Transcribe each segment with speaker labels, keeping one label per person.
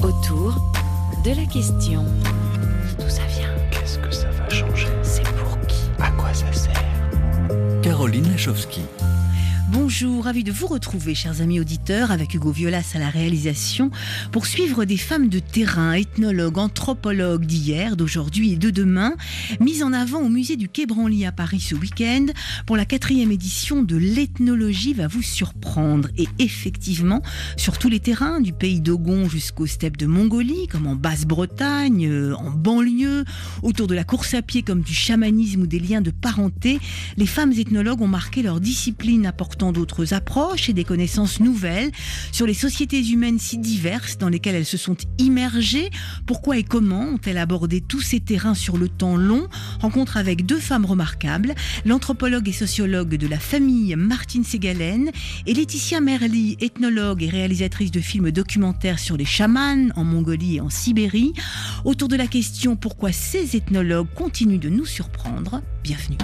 Speaker 1: Autour de la question. D'où ça vient?
Speaker 2: Qu'est-ce que ça va changer?
Speaker 1: C'est pour qui?
Speaker 2: À quoi ça sert?
Speaker 3: Caroline Lachowski.
Speaker 4: Bonjour, ravi de vous retrouver, chers amis auditeurs, avec Hugo Violas à la réalisation, pour suivre des femmes de terrain, ethnologues, anthropologues d'hier, d'aujourd'hui et de demain, mises en avant au musée du Quai Branly à Paris ce week-end, pour la 4e édition de l'ethnologie va vous surprendre. Et effectivement, sur tous les terrains, du pays d'Ogon jusqu'aux steppes de Mongolie, comme en Basse-Bretagne, en banlieue, autour de la course à pied comme du chamanisme ou des liens de parenté, les femmes ethnologues ont marqué leur discipline, apportant d'autres approches et des connaissances nouvelles sur les sociétés humaines si diverses dans lesquelles elles se sont immergées. Pourquoi et comment ont-elles abordé tous ces terrains sur le temps long? Rencontre avec 2 femmes remarquables, l'anthropologue et sociologue de la famille Martine Segalen et Laetitia Merli, ethnologue et réalisatrice de films documentaires sur les chamans en Mongolie et en Sibérie. Autour de la question pourquoi ces ethnologues continuent de nous surprendre. Bienvenue.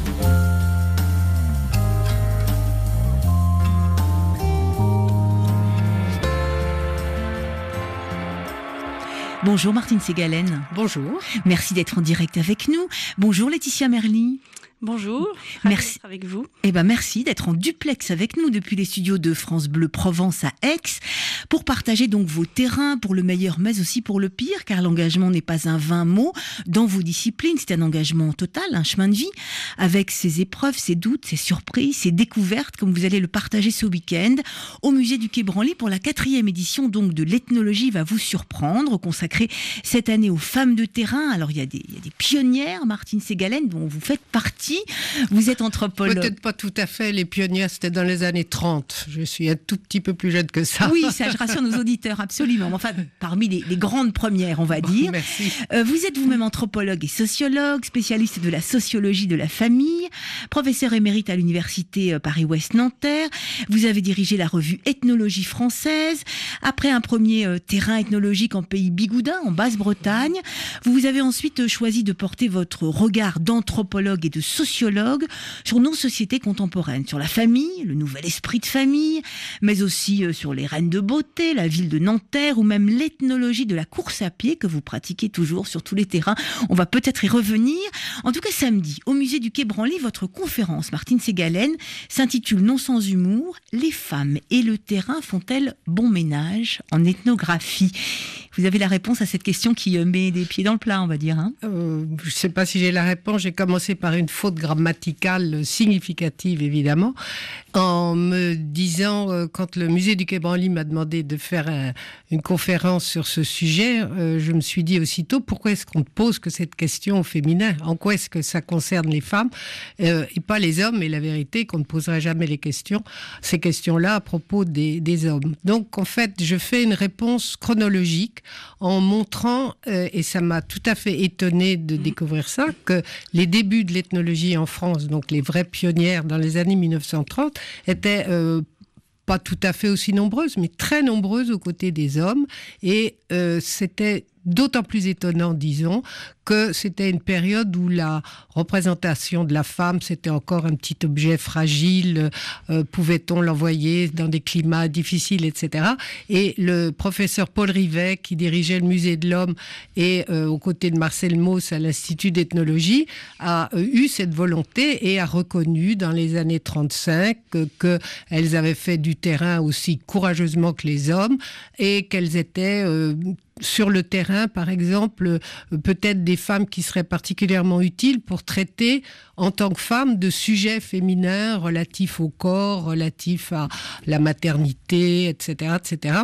Speaker 4: Bonjour Martine Segalen.
Speaker 5: Bonjour.
Speaker 4: Merci d'être en direct avec nous. Bonjour Laetitia Merli.
Speaker 5: Bonjour.
Speaker 4: Merci
Speaker 5: d'être avec vous.
Speaker 4: Merci d'être en duplex avec nous depuis les studios de France Bleu Provence à Aix pour partager donc vos terrains pour le meilleur mais aussi pour le pire, car l'engagement n'est pas un vain mot dans vos disciplines, c'est un engagement total, un chemin de vie avec ses épreuves, ses doutes, ses surprises, ses découvertes, comme vous allez le partager ce week-end au musée du Quai Branly pour la 4e édition donc de l'ethnologie va vous surprendre, consacrée cette année aux femmes de terrain. Alors il y a des pionnières, Martine Segalen, dont vous faites partie. Vous êtes anthropologue.
Speaker 5: Peut-être pas tout à fait, les pionnières c'était dans les années 30. Je suis un tout petit peu plus jeune que ça.
Speaker 4: Oui, ça je rassure nos auditeurs, absolument. Enfin, parmi les grandes premières, on va dire.
Speaker 5: Merci.
Speaker 4: Vous êtes vous-même anthropologue et sociologue, spécialiste de la sociologie de la famille, professeur émérite à l'université Paris-Ouest Nanterre. Vous avez dirigé la revue Ethnologie française. Après un premier terrain ethnologique en pays bigoudin, en Basse-Bretagne, vous avez ensuite choisi de porter votre regard d'anthropologue et de sociologue sur nos sociétés contemporaines, sur la famille, le nouvel esprit de famille, mais aussi sur les reines de beauté, la ville de Nanterre ou même l'ethnologie de la course à pied que vous pratiquez toujours sur tous les terrains. On va peut-être y revenir. En tout cas, samedi, au musée du Quai Branly, votre conférence, Martine Segalen, s'intitule non sans humour « Les femmes et le terrain font-elles bon ménage en ethnographie ?» Vous avez la réponse à cette question qui met des pieds dans le plat, on va dire.
Speaker 5: Je ne sais pas si j'ai la réponse. J'ai commencé par une faute grammaticale significative, évidemment, en me disant, quand le musée du Quai Branly m'a demandé de faire une conférence sur ce sujet, je me suis dit aussitôt, pourquoi est-ce qu'on ne pose que cette question au féminin? En quoi est-ce que ça concerne les femmes et pas les hommes? Et la vérité, qu'on ne poserait jamais ces questions-là à propos des hommes. Donc, en fait, je fais une réponse chronologique en montrant, et ça m'a tout à fait étonné de découvrir ça, que les débuts de l'ethnologie en France, donc les vraies pionnières dans les années 1930, étaient pas tout à fait aussi nombreuses, mais très nombreuses aux côtés des hommes. Et c'était d'autant plus étonnant, disons, que c'était une période où la représentation de la femme, c'était encore un petit objet fragile, pouvait-on l'envoyer dans des climats difficiles, etc. Et le professeur Paul Rivet, qui dirigeait le musée de l'homme, et aux côtés de Marcel Mauss à l'Institut d'ethnologie, a eu cette volonté et a reconnu dans les années 35 qu'elles avaient fait du terrain aussi courageusement que les hommes et qu'elles étaient sur le terrain, par exemple, peut-être des femmes qui seraient particulièrement utiles pour traiter en tant que femmes de sujets féminins relatifs au corps, relatifs à la maternité, etc., etc.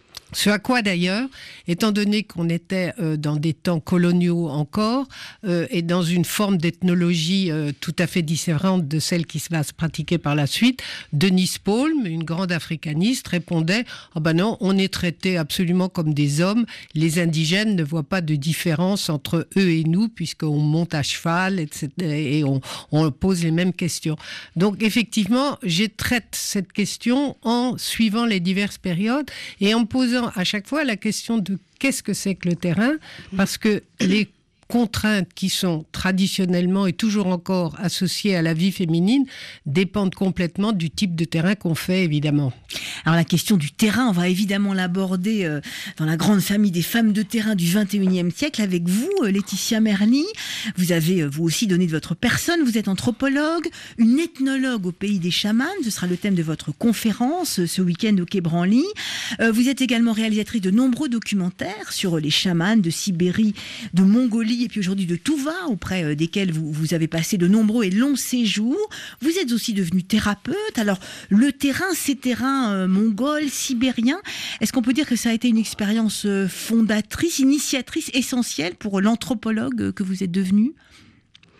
Speaker 5: Ce à quoi d'ailleurs, étant donné qu'on était dans des temps coloniaux encore et dans une forme d'ethnologie tout à fait différente de celle qui va se pratiquer par la suite, Denise Palm, une grande africaniste, répondait « Ah ben non, on est traités absolument comme des hommes, les indigènes ne voient pas de différence entre eux et nous puisqu'on monte à cheval, etc. et on pose les mêmes questions. » Donc effectivement, je traite cette question en suivant les diverses périodes et en posant à chaque fois la question de qu'est-ce que c'est que le terrain, parce que les contraintes qui sont traditionnellement et toujours encore associées à la vie féminine dépendent complètement du type de terrain qu'on fait, évidemment.
Speaker 4: Alors la question du terrain, on va évidemment l'aborder dans la grande famille des femmes de terrain du 21e siècle avec vous, Laetitia Merli. Vous avez vous aussi donné de votre personne, vous êtes anthropologue, une ethnologue au pays des chamans, ce sera le thème de votre conférence ce week-end au Quai Branly. Vous êtes également réalisatrice de nombreux documentaires sur les chamans de Sibérie, de Mongolie et puis aujourd'hui de Touva, auprès desquels vous avez passé de nombreux et longs séjours. Vous êtes aussi devenue thérapeute. Alors, le terrain, ces terrains mongols, sibériens, est-ce qu'on peut dire que ça a été une expérience fondatrice, initiatrice, essentielle pour l'anthropologue que vous êtes devenue, Laetitia ?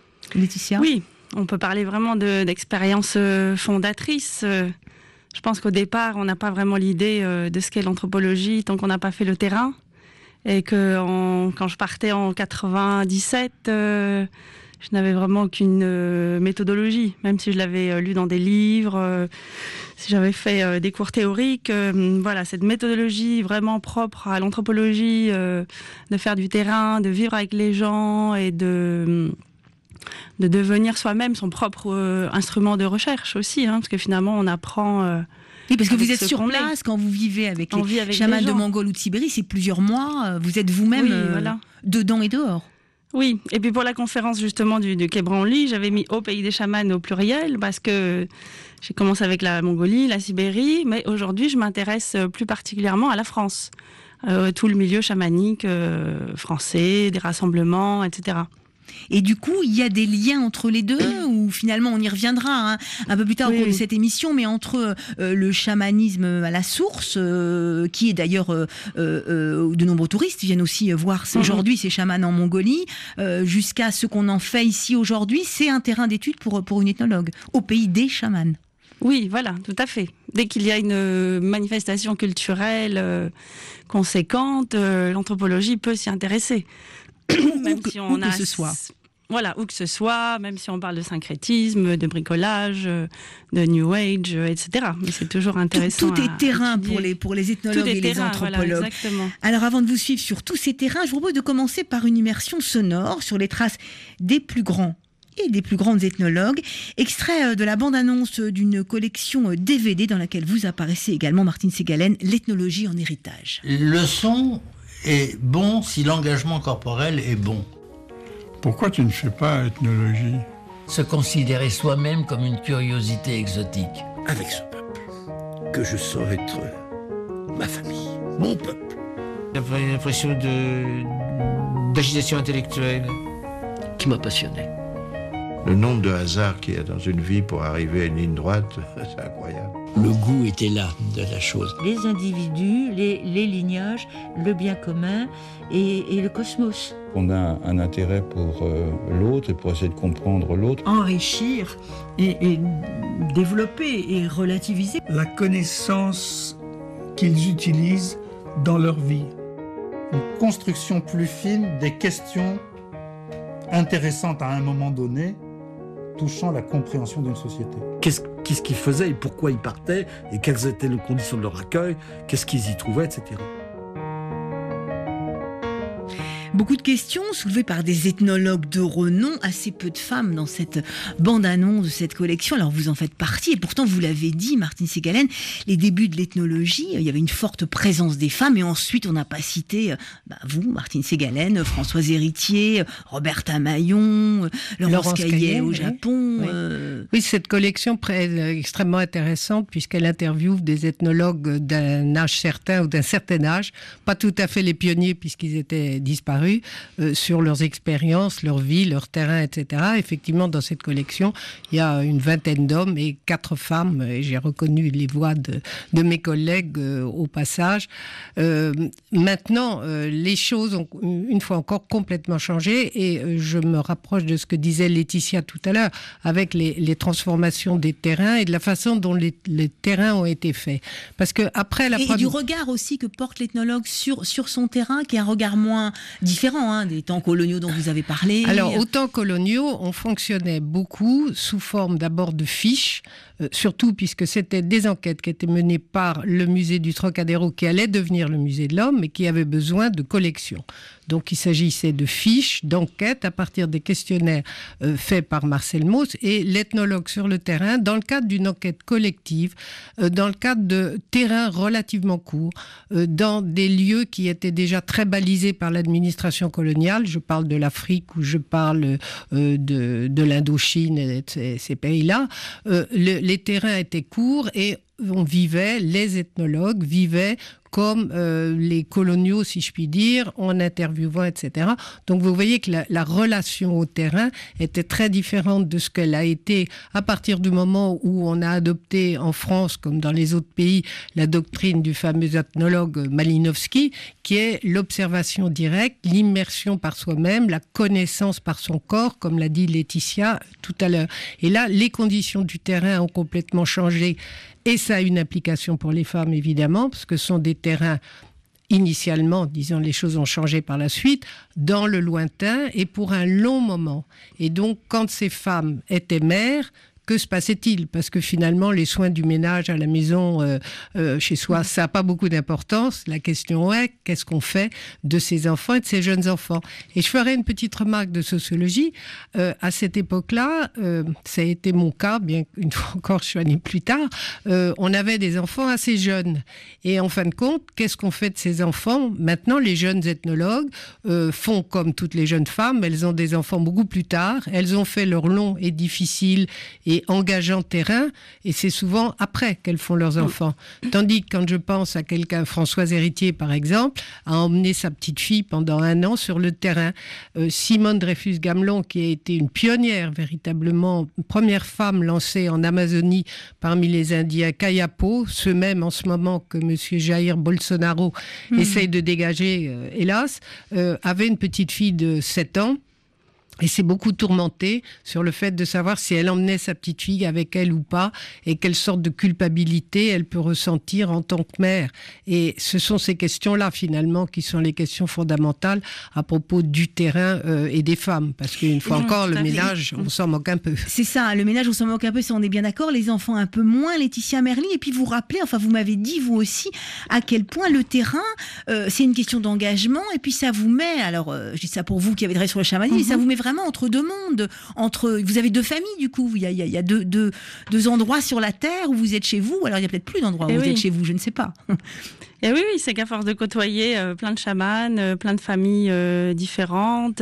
Speaker 6: Oui, on peut parler vraiment d'expérience fondatrice. Je pense qu'au départ, on n'a pas vraiment l'idée de ce qu'est l'anthropologie tant qu'on n'a pas fait le terrain. Et que quand je partais en 97, je n'avais vraiment aucune méthodologie, même si je l'avais lu dans des livres, si j'avais fait des cours théoriques. Voilà, cette méthodologie vraiment propre à l'anthropologie, de faire du terrain, de vivre avec les gens et de devenir soi-même son propre instrument de recherche aussi, hein, parce que finalement on apprend...
Speaker 4: Oui, parce que vous êtes sur place quand vous vivez avec les chamans de Mongolie ou de Sibérie, c'est plusieurs mois, vous êtes vous-même dedans et dehors.
Speaker 6: Oui, et puis pour la conférence justement du Quai Branly, j'avais mis au pays des chamans au pluriel, parce que j'ai commencé avec la Mongolie, la Sibérie, mais aujourd'hui je m'intéresse plus particulièrement à la France, tout le milieu chamanique français, des rassemblements, etc.
Speaker 4: Et du coup, il y a des liens entre les deux, ou finalement on y reviendra un peu plus tard au cours de cette émission, mais entre le chamanisme à la source, qui est d'ailleurs de nombreux touristes viennent aussi voir aujourd'hui ces chamans en Mongolie, jusqu'à ce qu'on en fait ici aujourd'hui, c'est un terrain d'étude pour une ethnologue, au pays des chamans.
Speaker 6: Oui, voilà, tout à fait. Dès qu'il y a une manifestation culturelle conséquente, l'anthropologie peut s'y intéresser. Même si on a,
Speaker 4: que ce soit.
Speaker 6: Voilà, où que ce soit, même si on parle de syncrétisme, de bricolage, de New Age, etc. Mais c'est toujours intéressant.
Speaker 4: Tout est terrain pour les ethnologues et les anthropologues.
Speaker 6: Voilà, exactement.
Speaker 4: Alors avant de vous suivre sur tous ces terrains, je vous propose de commencer par une immersion sonore sur les traces des plus grands et des plus grandes ethnologues, extrait de la bande-annonce d'une collection DVD dans laquelle vous apparaissez également, Martine Ségalen, l'ethnologie en héritage.
Speaker 7: Le son est bon si l'engagement corporel est bon.
Speaker 8: Pourquoi tu ne fais pas ethnologie ?
Speaker 7: Se considérer soi-même comme une curiosité exotique.
Speaker 9: Avec ce peuple, que je sens être ma famille, mon peuple.
Speaker 10: J'avais une impression d'agitation intellectuelle
Speaker 2: qui m'a passionné.
Speaker 11: Le nombre de hasards qu'il y a dans une vie pour arriver à une ligne droite, c'est incroyable.
Speaker 2: Le goût était là de la chose.
Speaker 12: Les individus, les lignages, le bien commun et le cosmos.
Speaker 13: On a un intérêt pour l'autre et pour essayer de comprendre l'autre.
Speaker 14: Enrichir et développer et relativiser
Speaker 15: la connaissance qu'ils utilisent dans leur vie.
Speaker 16: Une construction plus fine des questions intéressantes à un moment donné, touchant la compréhension d'une société.
Speaker 9: Qu'est-ce qu'ils faisaient et pourquoi ils partaient et quelles étaient les conditions de leur accueil, qu'est-ce qu'ils y trouvaient, etc.
Speaker 4: Beaucoup de questions soulevées par des ethnologues de renom, assez peu de femmes dans cette bande-annonce de cette collection. Alors vous en faites partie et pourtant vous l'avez dit, Martine Ségalen, les débuts de l'ethnologie, il y avait une forte présence des femmes et ensuite on n'a pas cité vous, Martine Ségalen, Françoise Héritier, Roberta Maillon, Laurence Caillet au Japon.
Speaker 5: Oui, cette collection est extrêmement intéressante puisqu'elle interviewe des ethnologues d'un âge certain ou d'un certain âge, pas tout à fait les pionniers puisqu'ils étaient disparus, sur leurs expériences, leur vie, leur terrain, etc. Effectivement, dans cette collection, il y a une vingtaine d'hommes et 4 femmes, et j'ai reconnu les voix de mes collègues au passage. Maintenant, les choses ont une fois encore complètement changé et je me rapproche de ce que disait Laetitia tout à l'heure avec les transformations des terrains et de la façon dont les terrains ont été faits. Parce que après la
Speaker 4: et du regard aussi que porte l'ethnologue sur son terrain, qui est un regard moins différent des temps coloniaux dont vous avez parlé.
Speaker 5: Alors, aux temps coloniaux, on fonctionnait beaucoup sous forme d'abord de fiches surtout puisque c'était des enquêtes qui étaient menées par le musée du Trocadéro, qui allait devenir le musée de l'Homme, mais qui avait besoin de collection. Donc il s'agissait de fiches, d'enquêtes à partir des questionnaires faits par Marcel Mauss et l'ethnologue sur le terrain, dans le cadre d'une enquête collective, dans le cadre de terrains relativement courts, dans des lieux qui étaient déjà très balisés par l'administration coloniale. Je parle de l'Afrique ou je parle de l'Indochine et ces pays-là. Les terrains étaient courts et les ethnologues vivaient comme les coloniaux, si je puis dire, en interviewant, etc. Donc vous voyez que la relation au terrain était très différente de ce qu'elle a été à partir du moment où on a adopté en France, comme dans les autres pays, la doctrine du fameux ethnologue Malinowski, qui est l'observation directe, l'immersion par soi-même, la connaissance par son corps, comme l'a dit Laetitia tout à l'heure. Et là, les conditions du terrain ont complètement changé. Et ça a une implication pour les femmes, évidemment, parce que ce sont des terrains, initialement, disons, les choses ont changé par la suite, dans le lointain et pour un long moment. Et donc, quand ces femmes étaient mères, que se passait-il? Parce que finalement, les soins du ménage à la maison, chez soi, ça n'a pas beaucoup d'importance. La question est, qu'est-ce qu'on fait de ces enfants et de ces jeunes enfants? Et je ferai une petite remarque de sociologie. À cette époque-là, ça a été mon cas, bien qu'une fois encore, je suis allée plus tard, on avait des enfants assez jeunes. Et en fin de compte, qu'est-ce qu'on fait de ces enfants? Maintenant, les jeunes ethnologues font comme toutes les jeunes femmes, elles ont des enfants beaucoup plus tard, elles ont fait leur long et difficile et engageant terrain, et c'est souvent après qu'elles font leurs enfants. Tandis que quand je pense à quelqu'un, Françoise Héritier par exemple, a emmené sa petite fille pendant 1 an sur le terrain. Simone Dreyfus-Gamelon, qui a été une pionnière véritablement, première femme lancée en Amazonie parmi les Indiens Kayapo, ceux mêmes en ce moment que M. Jair Bolsonaro essaye de dégager, hélas, avait une petite fille de 7 ans. Et s'est beaucoup tourmentée sur le fait de savoir si elle emmenait sa petite fille avec elle ou pas et quelle sorte de culpabilité elle peut ressentir en tant que mère. Et ce sont ces questions-là, finalement, qui sont les questions fondamentales à propos du terrain et des femmes. Parce qu'une fois encore, le ménage, on s'en moque un peu.
Speaker 4: C'est ça, le ménage, on s'en moque un peu, ça on est bien d'accord. Les enfants un peu moins, Laetitia Merli. Et puis vous rappelez, enfin vous m'avez dit, vous aussi, à quel point le terrain, c'est une question d'engagement. Et puis ça vous met, alors je dis ça pour vous qui avez travaillé sur le chamanisme, ça vous met vraiment entre deux mondes, vous avez 2 familles du coup, il y a deux endroits sur la terre où vous êtes chez vous, alors il y a peut-être plus d'endroits où vous êtes chez vous, je ne sais pas.
Speaker 6: Et oui, c'est qu'à force de côtoyer plein de chamans, plein de familles différentes,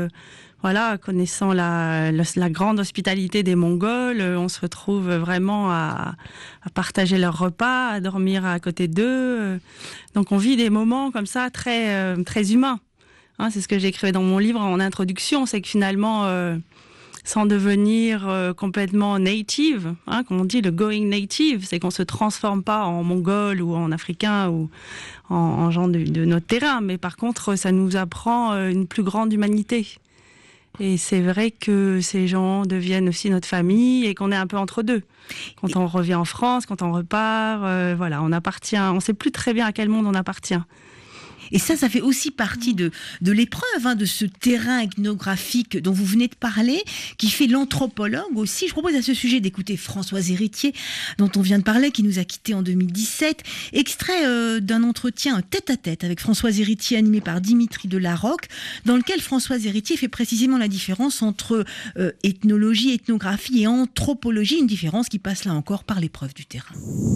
Speaker 6: voilà, connaissant la grande hospitalité des Mongols, on se retrouve vraiment à partager leurs repas, à dormir à côté d'eux, donc on vit des moments comme ça très humains. C'est ce que j'écrivais dans mon livre en introduction, c'est que finalement, sans devenir complètement native, comme on dit, le going native, c'est qu'on se transforme pas en mongol ou en africain ou en gens de notre terrain, mais par contre, ça nous apprend une plus grande humanité. Et c'est vrai que ces gens deviennent aussi notre famille et qu'on est un peu entre deux. Quand on revient en France, quand on repart, voilà, on appartient, on sait plus très bien à quel monde on appartient.
Speaker 4: Et ça fait aussi partie de l'épreuve, de ce terrain ethnographique dont vous venez de parler, qui fait l'anthropologue aussi. Je propose à ce sujet d'écouter Françoise Héritier, dont on vient de parler, qui nous a quittés en 2017. Extrait d'un entretien tête-à-tête avec Françoise Héritier, animé par Dimitri Delarocque, dans lequel Françoise Héritier fait précisément la différence entre ethnologie, ethnographie et anthropologie, une différence qui passe là encore par l'épreuve du terrain.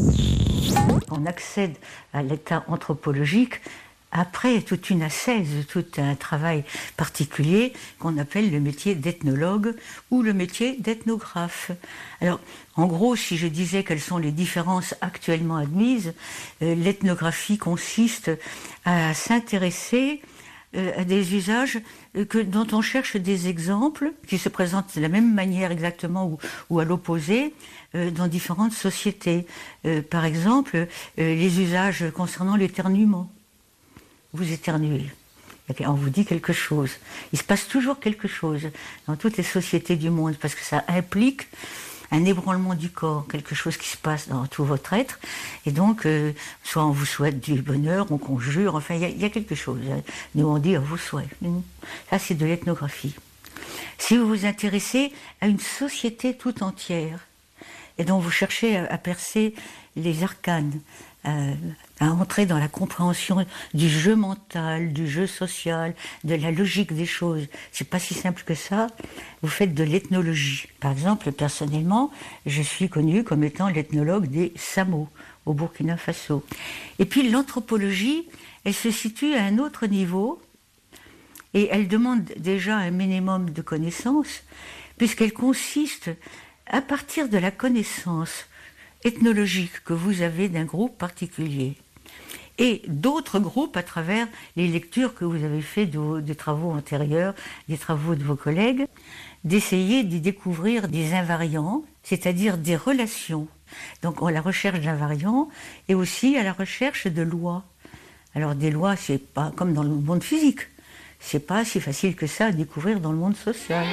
Speaker 12: On accède à l'état anthropologique après toute une ascèse, tout un travail particulier qu'on appelle le métier d'ethnologue ou le métier d'ethnographe. Alors, en gros, si je disais quelles sont les différences actuellement admises, l'ethnographie consiste à s'intéresser à des usages dont on cherche des exemples qui se présentent de la même manière exactement ou à l'opposé dans différentes sociétés. Par exemple, les usages concernant l'éternuement. Vous éternuez, on vous dit quelque chose. Il se passe toujours quelque chose dans toutes les sociétés du monde parce que ça implique un ébranlement du corps, quelque chose qui se passe dans tout votre être. Et donc, soit on vous souhaite du bonheur, on conjure, enfin, il y a quelque chose. Nous, on dit, on vous souhaite. Ça, c'est de l'ethnographie. Si vous vous intéressez à une société tout entière, et dont vous cherchez à percer les arcanes, à entrer dans la compréhension du jeu mental, du jeu social, de la logique des choses. C'est pas si simple que ça. Vous faites de l'ethnologie. Par exemple, personnellement, je suis connue comme étant l'ethnologue des Samo au Burkina Faso. Et puis l'anthropologie, elle se situe à un autre niveau et elle demande déjà un minimum de connaissances puisqu'elle consiste à partir de la connaissance ethnologique que vous avez d'un groupe particulier et d'autres groupes à travers les lectures que vous avez faites de travaux antérieurs, des travaux de vos collègues, d'essayer d'y découvrir des invariants, c'est-à-dire des relations. Donc à la recherche d'invariants et aussi à la recherche de lois. Alors des lois, c'est pas comme dans le monde physique, c'est pas si facile que ça à découvrir dans le monde social.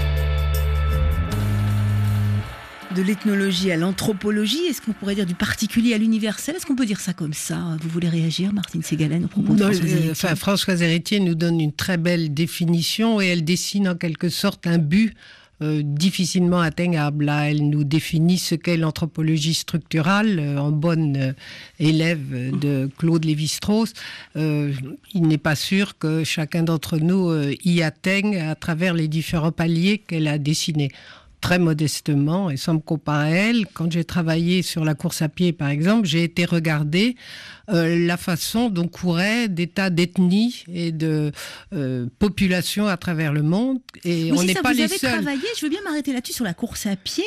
Speaker 4: De l'ethnologie à l'anthropologie, est-ce qu'on pourrait dire du particulier à l'universel? Est-ce qu'on peut dire ça comme ça? Vous voulez réagir, Martine Ségalen, au propos de Françoise Héritier?
Speaker 5: Françoise Héritier nous donne une très belle définition et elle dessine en quelque sorte un but difficilement atteignable. Là, elle nous définit ce qu'est l'anthropologie structurale, en bonne élève de Claude Lévi-Strauss. Il n'est pas sûr que chacun d'entre nous y atteigne à travers les différents paliers qu'elle a dessinés. Très modestement, et sans me comparer à elle, quand j'ai travaillé sur la course à pied, par exemple, j'ai été regarder la façon dont couraient des tas d'ethnies et de populations à travers le monde. Et
Speaker 4: oui,
Speaker 5: on n'est pas les seuls.
Speaker 4: Vous avez travaillé, je veux bien m'arrêter là-dessus, sur la course à pied.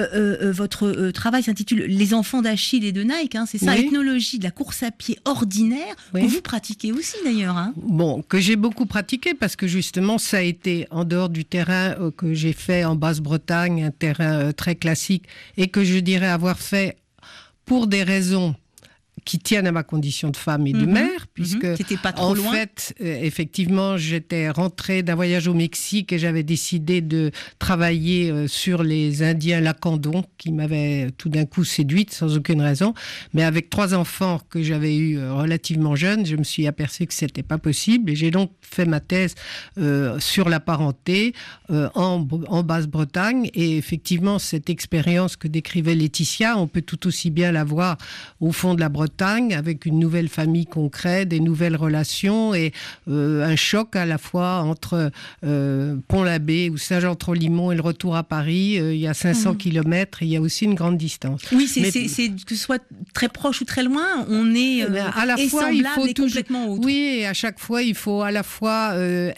Speaker 4: Votre travail s'intitule « Les enfants d'Achille et de Nike », c'est ça, oui. Ethnologie de la course à pied ordinaire, oui. Que vous pratiquez aussi d'ailleurs. Hein.
Speaker 5: Bon, que j'ai beaucoup pratiqué, parce que justement, ça a été en dehors du terrain que j'ai fait en Basse-Bretagne, un terrain très classique, et que je dirais avoir fait pour des raisons qui tiennent à ma condition de femme et de mère, puisque
Speaker 4: c'était pas trop loin.
Speaker 5: En fait, effectivement, j'étais rentrée d'un voyage au Mexique et j'avais décidé de travailler sur les Indiens Lacandon, qui m'avaient tout d'un coup séduite sans aucune raison. Mais avec 3 enfants que j'avais eus relativement jeunes, je me suis aperçue que c'était pas possible et j'ai donc fait ma thèse sur la parenté en Basse-Bretagne. Et effectivement, cette expérience que décrivait Laetitia, on peut tout aussi bien la voir au fond de la Bretagne, avec une nouvelle famille qu'on crée, des nouvelles relations et un choc à la fois entre Pont-l'Abbé ou Saint-Jean-Trop-Limon et le retour à Paris. Il y a 500 kilomètres et il y a aussi une grande distance.
Speaker 4: Oui, c'est que ce soit très proche ou très loin, on est
Speaker 5: à la fois, il faut
Speaker 4: complètement autre.
Speaker 5: Oui, et à chaque fois, il faut à la fois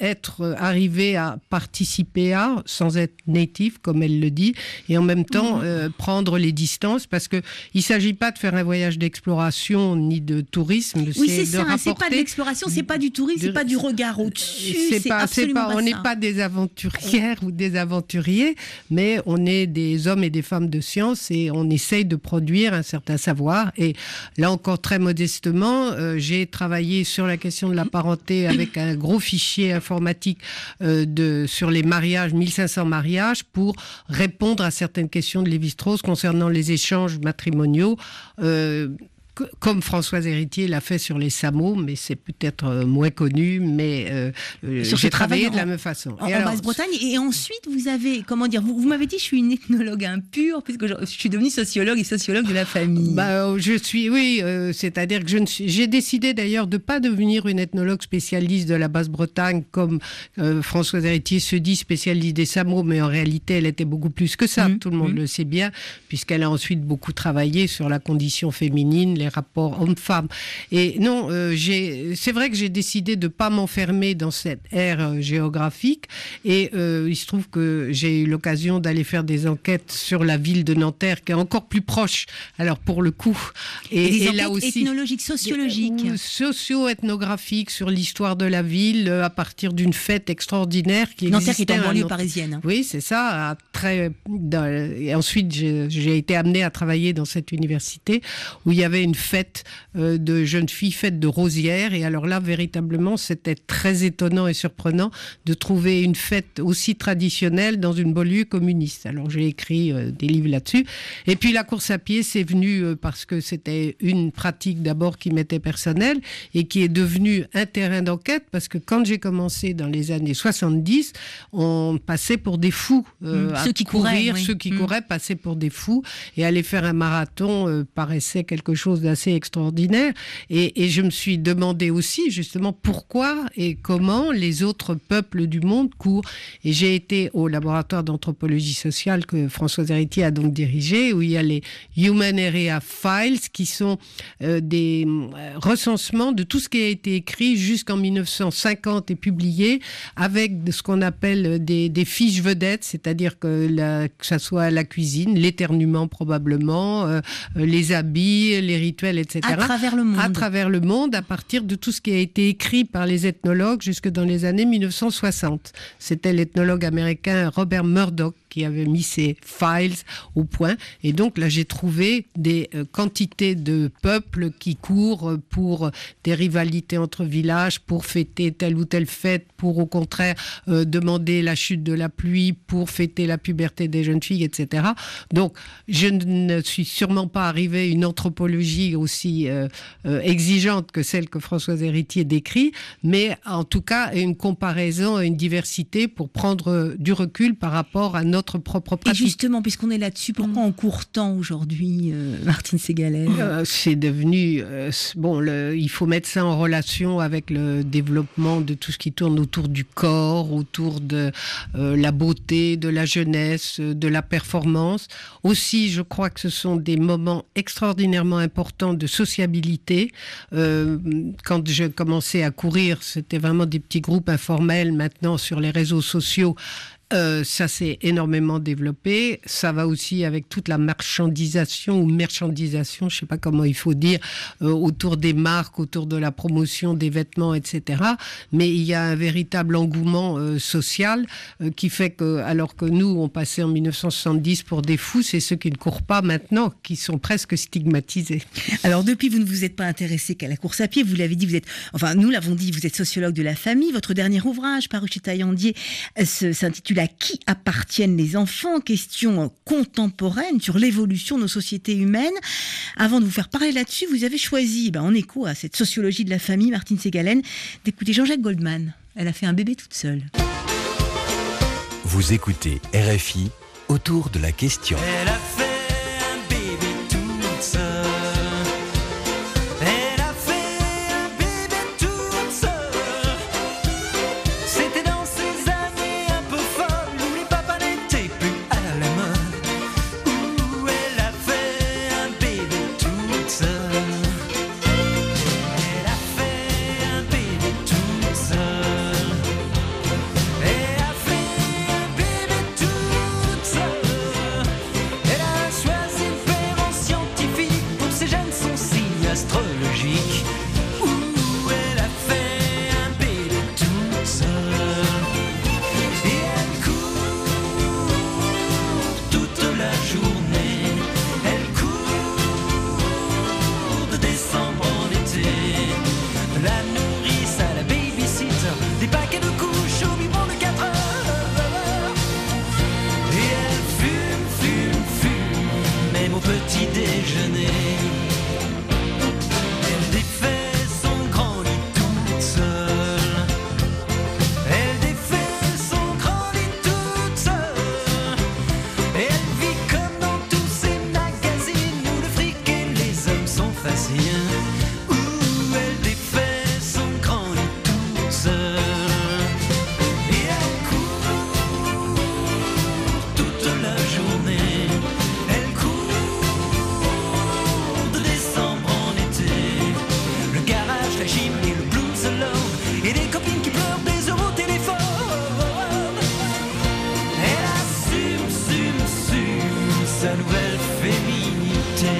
Speaker 5: arriver à participer à, sans être native, comme elle le dit, et en même temps prendre les distances, parce qu'il ne s'agit pas de faire un voyage d'exploration ni de tourisme.
Speaker 4: Oui, c'est ça, c'est pas de l'exploration, c'est pas du tourisme, c'est pas du regard au-dessus, c'est absolument pas
Speaker 5: on
Speaker 4: ça.
Speaker 5: n'est pas des aventurières ou des aventuriers, mais on est des hommes et des femmes de science et on essaye de produire un certain savoir. Et là encore, très modestement, j'ai travaillé sur la question de la parenté avec un gros fichier informatique sur les mariages, 1500 mariages, pour répondre à certaines questions de Lévi-Strauss concernant les échanges matrimoniaux. Comme Françoise Héritier l'a fait sur les Samo, mais c'est peut-être moins connu, mais j'ai travaillé de la même façon.
Speaker 4: En Basse-Bretagne, et ensuite vous avez, comment dire, vous m'avez dit je suis une ethnologue impure, puisque je suis devenue sociologue et sociologue de la famille.
Speaker 5: C'est-à-dire que j'ai décidé d'ailleurs de ne pas devenir une ethnologue spécialiste de la Basse-Bretagne, comme Françoise Héritier se dit spécialiste des Samo, mais en réalité elle était beaucoup plus que ça, tout le monde le sait bien, puisqu'elle a ensuite beaucoup travaillé sur la condition féminine, les rapports hommes-femmes. Et non, c'est vrai que j'ai décidé de ne pas m'enfermer dans cette ère géographique. Et il se trouve que j'ai eu l'occasion d'aller faire des enquêtes sur la ville de Nanterre, qui est encore plus proche, alors pour le coup.
Speaker 4: Et des enquêtes là aussi, ethnologiques, sociologiques.
Speaker 5: Socio-ethnographiques sur l'histoire de la ville, à partir d'une fête extraordinaire qui existait.
Speaker 4: Nanterre qui est en banlieue parisienne.
Speaker 5: Oui, c'est ça. Et ensuite, j'ai été amenée à travailler dans cette université où il y avait une une fête de jeunes filles, fête de Rosières. Et alors là, véritablement, c'était très étonnant et surprenant de trouver une fête aussi traditionnelle dans une banlieue communiste. Alors j'ai écrit des livres là-dessus. Et puis la course à pied, c'est venu parce que c'était une pratique d'abord qui m'était personnelle et qui est devenue un terrain d'enquête, parce que quand j'ai commencé dans les années 70, on passait pour des fous.
Speaker 4: Ceux qui couraient, oui.
Speaker 5: Ceux qui couraient passaient pour des fous, et aller faire un marathon paraissait quelque chose d'assez extraordinaire. Et je me suis demandé aussi justement pourquoi et comment les autres peuples du monde courent. Et j'ai été au laboratoire d'anthropologie sociale que Françoise Héritier a donc dirigé, où il y a les Human Area Files, qui sont des recensements de tout ce qui a été écrit jusqu'en 1950 et publié, avec ce qu'on appelle des fiches vedettes, c'est-à-dire que ça soit la cuisine, l'éternuement probablement, les habits, les rituels, etc.
Speaker 4: À travers le monde.
Speaker 5: À travers le monde, à partir de tout ce qui a été écrit par les ethnologues jusque dans les années 1960. C'était l'ethnologue américain Robert Murdoch qui avait mis ces files au point. Et donc là, j'ai trouvé des quantités de peuples qui courent pour des rivalités entre villages, pour fêter telle ou telle fête, pour au contraire demander la chute de la pluie, pour fêter la puberté des jeunes filles, etc. Donc, je ne suis sûrement pas arrivée à une anthropologie aussi exigeante que celle que Françoise Héritier décrit, mais en tout cas, une comparaison, une diversité pour prendre du recul par rapport à notre propre pratique.
Speaker 4: Et justement, puisqu'on est là-dessus, pourquoi on court tant aujourd'hui, Martine Ségalen ?
Speaker 5: C'est devenu... il faut mettre ça en relation avec le développement de tout ce qui tourne autour du corps, autour de la beauté, de la jeunesse, de la performance. Aussi, je crois que ce sont des moments extraordinairement importants de sociabilité. Quand je commençais à courir, c'était vraiment des petits groupes informels. Maintenant, sur les réseaux sociaux, ça s'est énormément développé. Ça va aussi avec toute la marchandisation, je ne sais pas comment il faut dire, autour des marques, autour de la promotion des vêtements, etc. Mais il y a un véritable engouement social qui fait que, alors que nous, on passait en 1970 pour des fous, c'est ceux qui ne courent pas maintenant qui sont presque stigmatisés.
Speaker 4: Alors depuis, vous ne vous êtes pas intéressé qu'à la course à pied. Vous l'avez dit, nous l'avons dit, vous êtes sociologue de la famille. Votre dernier ouvrage, paru chez Taillandier, s'intitule « À qui appartiennent les enfants ?» Question contemporaine sur l'évolution de nos sociétés humaines. Avant de vous faire parler là-dessus, vous avez choisi, en écho à cette sociologie de la famille, Martine Ségalen, d'écouter Jean-Jacques Goldman. Elle a fait un bébé toute seule.
Speaker 10: Vous écoutez RFI autour de la question.
Speaker 17: Elle a fait un bébé toute seule. Elle a fait un bébé toute seule. C'était dans ces années un peu folles où les papas n'étaient plus à la mode. Où elle a fait un bébé toute seule. Elle a fait un bébé toute seule. Elle a fait un bébé toute seule. Elle a choisi le père en scientifique pour ses gènes son signe astrologique. Où elle a fait un bébé toute seule. Et elle court toute la journée. Elle court de décembre en été. La nourrice à la babysitter, des paquets de couches au biberon de 4 heures. Et elle fume, même au petit déjeuner. Elle défait son grand lit toute seule. Elle défait son grand lit toute seule. Et elle vit comme dans tous ces magazines où le fric et les hommes sont faciles. Où elle défait son grand lit toute seule. Et elle court toute la journée. Elle court de décembre en été. Le garage, la gym et le blues alone. Et des copines qui pleurent des euros au téléphone. Elle assume sa nouvelle féminité.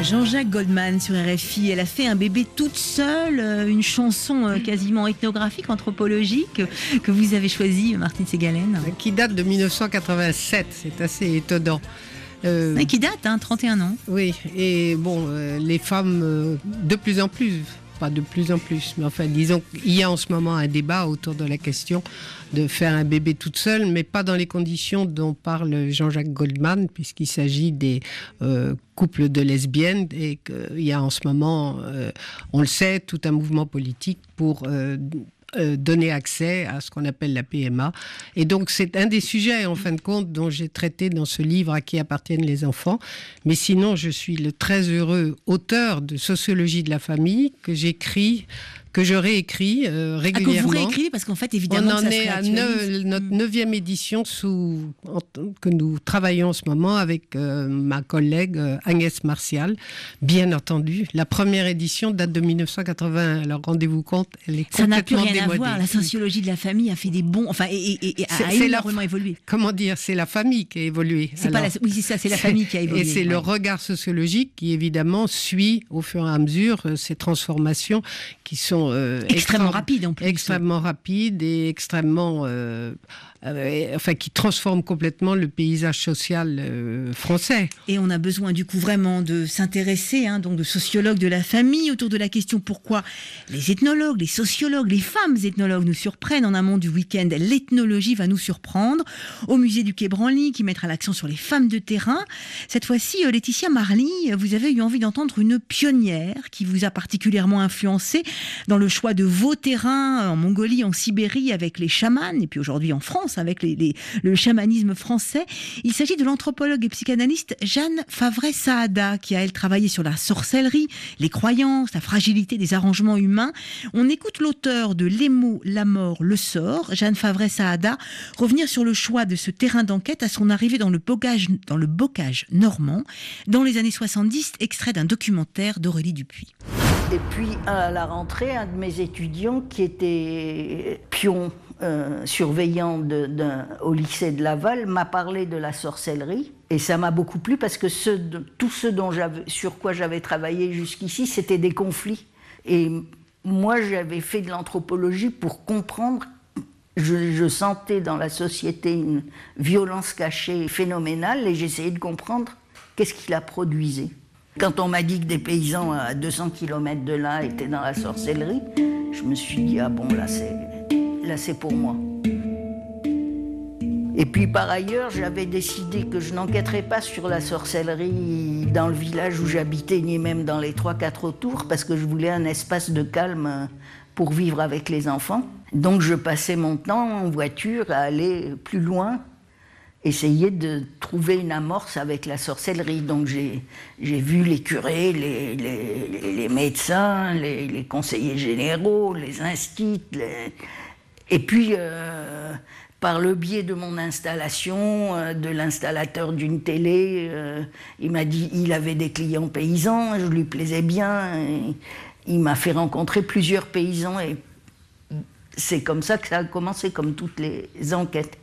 Speaker 4: Jean-Jacques Goldman sur RFI. Elle a fait un bébé toute seule, une chanson quasiment ethnographique, anthropologique, que vous avez choisie, Martine Ségalen.
Speaker 5: Qui date de 1987, c'est assez étonnant.
Speaker 4: Et qui date, 31 ans.
Speaker 5: Oui, et bon, les femmes, de plus en plus, pas de plus en plus, mais enfin, disons qu'il y a en ce moment un débat autour de la question de faire un bébé toute seule, mais pas dans les conditions dont parle Jean-Jacques Goldman, puisqu'il s'agit des couples de lesbiennes, et qu'il y a en ce moment, on le sait, tout un mouvement politique pour donner accès à ce qu'on appelle la PMA. Et donc, c'est un des sujets, en fin de compte, dont j'ai traité dans ce livre À qui appartiennent les enfants. Mais sinon, je suis le très heureux auteur de Sociologie de la famille, que j'écris, que je réécris régulièrement.
Speaker 4: Que vous réécrivez, parce qu'en fait, évidemment,
Speaker 5: on en est à notre 9e édition que nous travaillons en ce moment avec ma collègue Agnès Martial. Bien entendu, la première édition date de 1981. Alors, rendez-vous compte, elle est complètement démodée.
Speaker 4: Ça n'a plus rien à voir. La sociologie de la famille a fait des bons... Enfin, et a énormément évolué.
Speaker 5: Comment dire ? C'est la famille qui a évolué.
Speaker 4: Oui, c'est ça, c'est la famille qui a évolué.
Speaker 5: Et c'est le regard sociologique qui, évidemment, suit au fur et à mesure ces transformations qui sont
Speaker 4: extrêmement rapide en plus.
Speaker 5: Extrêmement rapide et extrêmement... qui transforme complètement le paysage social français.
Speaker 4: Et on a besoin du coup vraiment de s'intéresser, donc de sociologues de la famille, autour de la question pourquoi les ethnologues, les sociologues, les femmes ethnologues nous surprennent. En amont du week-end, l'ethnologie va nous surprendre au musée du Quai Branly, qui mettra l'accent sur les femmes de terrain. Cette fois-ci, Laetitia Marly, vous avez eu envie d'entendre une pionnière qui vous a particulièrement influencé dans le choix de vos terrains en Mongolie, en Sibérie, avec les chamans, et puis aujourd'hui en France, avec le chamanisme français. Il s'agit de l'anthropologue et psychanalyste Jeanne Favret-Saada, qui a, elle, travaillé sur la sorcellerie, les croyances, la fragilité des arrangements humains. On écoute l'auteur de Les mots, la mort, le sort, Jeanne Favret-Saada, revenir sur le choix de ce terrain d'enquête à son arrivée dans le bocage normand, dans les années 70, extrait d'un documentaire d'Aurélie Dupuis.
Speaker 18: Et puis, à la rentrée, un de mes étudiants qui était pion surveillant au lycée de Laval m'a parlé de la sorcellerie. Et ça m'a beaucoup plu parce que tout ce sur quoi j'avais travaillé jusqu'ici, c'était des conflits. Et moi, j'avais fait de l'anthropologie pour comprendre. Je sentais dans la société une violence cachée phénoménale et j'essayais de comprendre qu'est-ce qui la produisait. Quand on m'a dit que des paysans à 200 km de là étaient dans la sorcellerie, je me suis dit, ah bon, là c'est pour moi. Et puis par ailleurs, j'avais décidé que je n'enquêterais pas sur la sorcellerie dans le village où j'habitais, ni même dans les 3-4 autours, parce que je voulais un espace de calme pour vivre avec les enfants. Donc je passais mon temps en voiture à aller plus loin, essayer de trouver une amorce avec la sorcellerie. Donc j'ai vu les curés, les médecins, les conseillers généraux, les instits, et puis par le biais de mon installation, de l'installateur d'une télé, il m'a dit il avait des clients paysans, je lui plaisais bien, il m'a fait rencontrer plusieurs paysans et c'est comme ça que ça a commencé, comme toutes les enquêtes.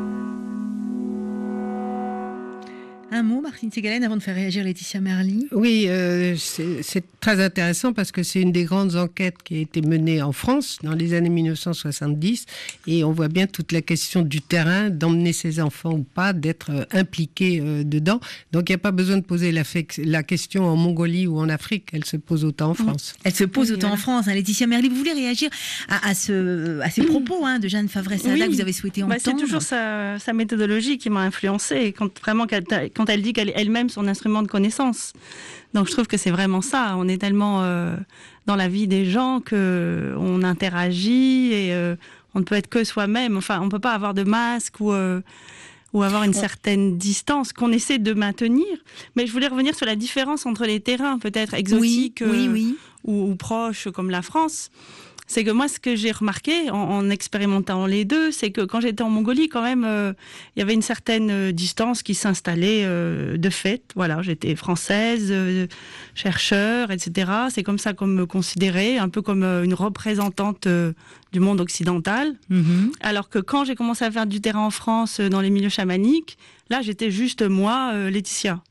Speaker 4: Un mot, Martine Ségalen, avant de faire réagir Laetitia Marly.
Speaker 5: Oui, c'est très intéressant parce que c'est une des grandes enquêtes qui a été menée en France dans les années 1970 et on voit bien toute la question du terrain, d'emmener ses enfants ou pas, d'être impliqué dedans. Donc il n'y a pas besoin de poser la question en Mongolie ou en Afrique, elle se pose autant en France.
Speaker 4: Elle se pose autant en France. Laetitia Marly, vous voulez réagir à ces propos de Jeanne Favret-Saada que vous avez souhaité entendre?
Speaker 6: C'est toujours sa méthodologie qui m'a influencée, quand elle dit qu'elle est elle-même son instrument de connaissance. Donc je trouve que c'est vraiment ça. On est tellement dans la vie des gens qu'on interagit et on ne peut être que soi-même. Enfin, on ne peut pas avoir de masque ou avoir une certaine distance qu'on essaie de maintenir. Mais je voulais revenir sur la différence entre les terrains peut-être exotiques ou proches comme la France. C'est que moi, ce que j'ai remarqué en expérimentant les deux, c'est que quand j'étais en Mongolie, quand même, il y avait une certaine distance qui s'installait de fait. Voilà, j'étais française, chercheur, etc. C'est comme ça qu'on me considérait, un peu comme une représentante du monde occidental. Mm-hmm. Alors que quand j'ai commencé à faire du terrain en France, dans les milieux chamaniques, là, j'étais juste moi, Laetitia.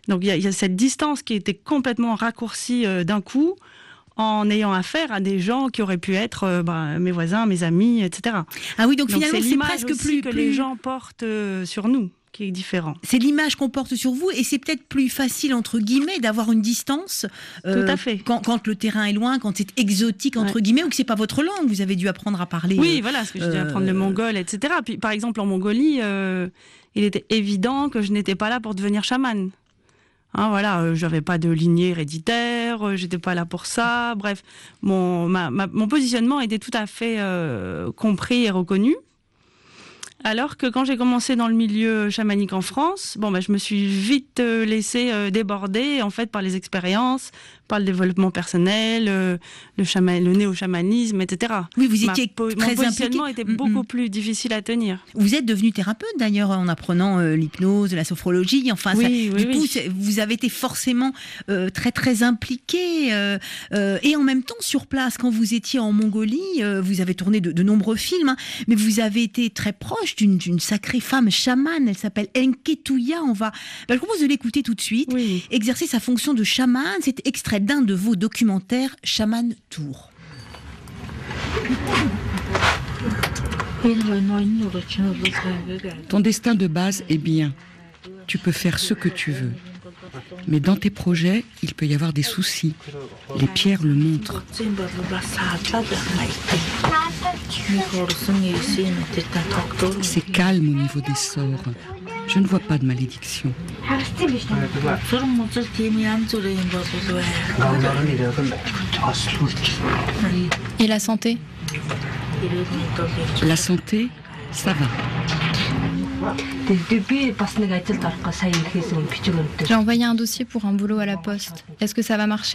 Speaker 6: Donc il y a cette distance qui était complètement raccourcie d'un coup, en ayant affaire à des gens qui auraient pu être mes voisins, mes amis, etc.
Speaker 4: Ah oui, donc finalement c'est
Speaker 6: l'image
Speaker 4: presque
Speaker 6: aussi que les gens portent sur nous qui est différent.
Speaker 4: C'est l'image qu'on porte sur vous, et c'est peut-être plus facile, entre guillemets, d'avoir une distance
Speaker 6: Tout à fait.
Speaker 4: Quand le terrain est loin, quand c'est exotique, entre guillemets, ou que c'est pas votre langue, vous avez dû apprendre à parler.
Speaker 6: Oui, voilà, parce que j'ai dû apprendre le mongol, etc. Puis, par exemple, en Mongolie, il était évident que je n'étais pas là pour devenir chamane. Hein, voilà, j'avais pas de lignée héréditaire, j'étais pas là pour ça. Bref, mon positionnement était tout à fait compris et reconnu. Alors que quand j'ai commencé dans le milieu chamanique en France, je me suis vite laissée déborder en fait par les expériences, par le développement personnel, le néo-chamanisme, etc.
Speaker 4: Oui, vous étiez très
Speaker 6: mon positionnement était beaucoup plus difficile à tenir.
Speaker 4: Vous êtes devenu thérapeute d'ailleurs en apprenant l'hypnose, la sophrologie. Enfin, du coup, vous avez été forcément très très impliqué. Et en même temps, sur place, quand vous étiez en Mongolie, vous avez tourné de nombreux films, hein, mais vous avez été très proche d'une sacrée femme chamane. Elle s'appelle Enketuya. Je propose de l'écouter tout de suite.
Speaker 6: Oui.
Speaker 4: Exercer sa fonction de chamane, c'est extrait d'un de vos documentaires, Chaman Tour.
Speaker 19: Ton destin de base est bien. Tu peux faire ce que tu veux. Mais dans tes projets, il peut y avoir des soucis. Les pierres le montrent. C'est calme au niveau des sorts. Je ne vois pas de malédiction.
Speaker 20: Et la santé ?
Speaker 19: La santé, ça va.
Speaker 20: J'ai envoyé un dossier pour un boulot à la poste. Est-ce que ça va marcher ?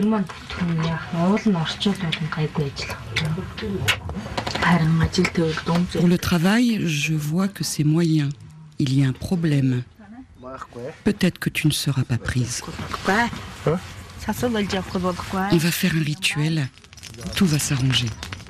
Speaker 19: Pour le travail, je vois que c'est moyen. Il y a un problème. Peut-être que tu ne seras pas prise. On va faire un rituel. Tout va s'arranger.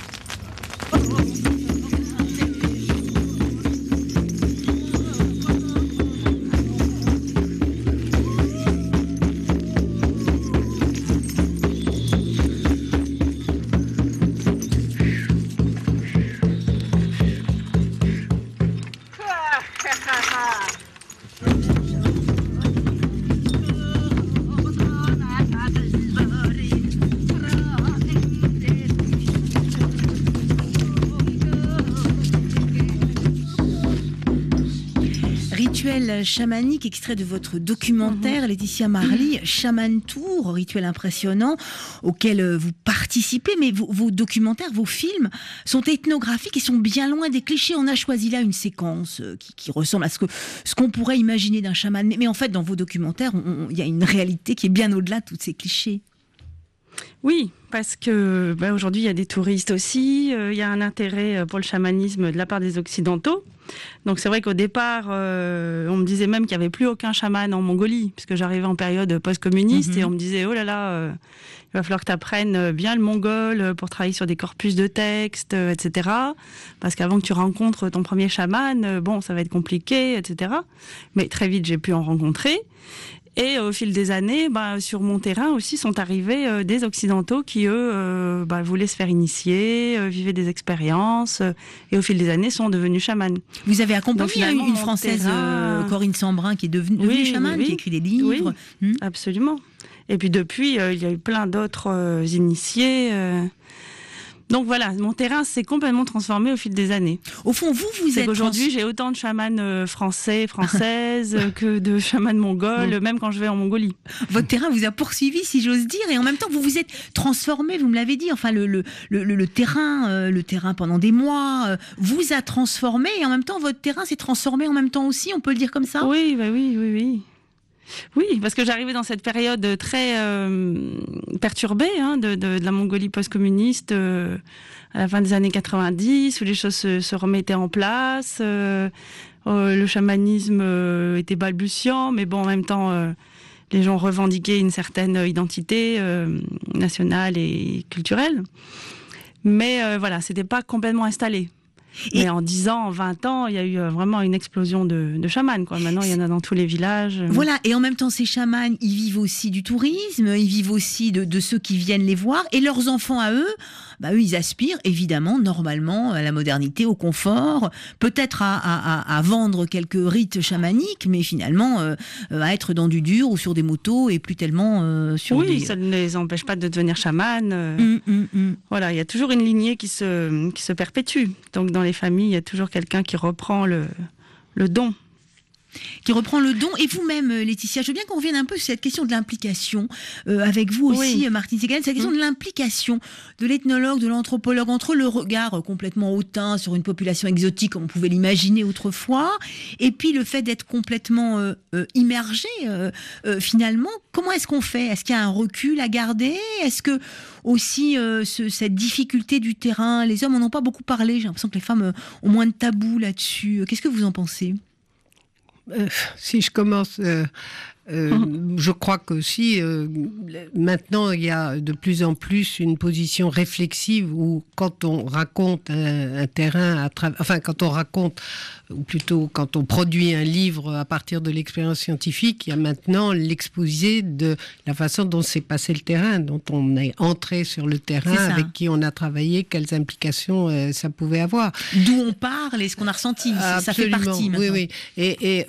Speaker 4: Rituel chamanique, extrait de votre documentaire, Laetitia Marly, Chaman Tour, rituel impressionnant auquel vous participez, mais vos documentaires, vos films sont ethnographiques et sont bien loin des clichés. On a choisi là une séquence qui ressemble à ce qu'on pourrait imaginer d'un chaman, mais en fait dans vos documentaires, il y a une réalité qui est bien au-delà de tous ces clichés.
Speaker 6: Oui, parce que aujourd'hui il y a des touristes aussi, il y a un intérêt pour le chamanisme de la part des Occidentaux. Donc c'est vrai qu'au départ, on me disait même qu'il n'y avait plus aucun chaman en Mongolie, puisque j'arrivais en période post-communiste, et on me disait, oh là là, il va falloir que tu apprennes bien le mongol pour travailler sur des corpus de textes, etc. Parce qu'avant que tu rencontres ton premier chaman, ça va être compliqué, etc. Mais très vite, j'ai pu en rencontrer. Et au fil des années, sur mon terrain aussi sont arrivés des Occidentaux qui, eux, voulaient se faire initier, vivaient des expériences, et au fil des années sont devenus chamans.
Speaker 4: Vous avez accompagné une Française, Corinne Sambrin, qui est devenue chamane, qui écrit des livres.
Speaker 6: Oui, absolument. Et puis depuis, il y a eu plein d'autres initiés. Donc voilà, mon terrain s'est complètement transformé au fil des années.
Speaker 4: Au fond, vous êtes...
Speaker 6: Aujourd'hui, j'ai autant de chamans françaises que de chamans mongols, même quand je vais en Mongolie.
Speaker 4: Votre terrain vous a poursuivi, si j'ose dire, et en même temps, vous vous êtes transformé, vous me l'avez dit, enfin, le terrain pendant des mois vous a transformé, et en même temps, votre terrain s'est transformé en même temps aussi, on peut le dire comme ça ?
Speaker 6: Oui. Oui, parce que j'arrivais dans cette période très perturbée de la Mongolie post-communiste à la fin des années 90, où les choses se remettaient en place. Le chamanisme était balbutiant, mais en même temps, les gens revendiquaient une certaine identité nationale et culturelle. Mais c'était pas complètement installé. Mais en 10 ans, en 20 ans, il y a eu vraiment une explosion de chamans, quoi. Maintenant, il y en a dans tous les villages.
Speaker 4: Voilà, et en même temps, ces chamans, ils vivent aussi du tourisme, ils vivent aussi de ceux qui viennent les voir, et leurs enfants à eux, eux, ils aspirent évidemment, normalement, à la modernité, au confort, peut-être à vendre quelques rites chamaniques, mais finalement à être dans du dur ou sur des motos et plus tellement sur des...
Speaker 6: Oui, ça ne les empêche pas de devenir chaman. Voilà, il y a toujours une lignée qui se perpétue. Donc dans les familles, il y a toujours quelqu'un qui reprend le don.
Speaker 4: Qui reprend le don. Et vous-même, Laetitia, je veux bien qu'on revienne un peu sur cette question de l'implication. Avec vous aussi, Martine Segalen, cette question de l'implication de l'ethnologue, de l'anthropologue, entre le regard complètement hautain sur une population exotique, comme on pouvait l'imaginer autrefois, et puis le fait d'être complètement immergé, finalement. Comment est-ce qu'on fait? Est-ce qu'il y a un recul à garder? Est-ce que aussi cette difficulté du terrain, les hommes en ont pas beaucoup parlé, j'ai l'impression que les femmes ont moins de tabous là-dessus. Qu'est-ce que vous en pensez?
Speaker 5: Si je commence, je crois qu'aussi, maintenant, il y a de plus en plus une position réflexive où quand on raconte un terrain, quand on raconte, ou plutôt quand on produit un livre à partir de l'expérience scientifique, il y a maintenant l'exposé de la façon dont s'est passé le terrain, dont on est entré sur le terrain, avec qui on a travaillé, quelles implications ça pouvait avoir.
Speaker 4: D'où on parle et ce qu'on a ressenti, ça fait partie maintenant.
Speaker 5: Oui. Et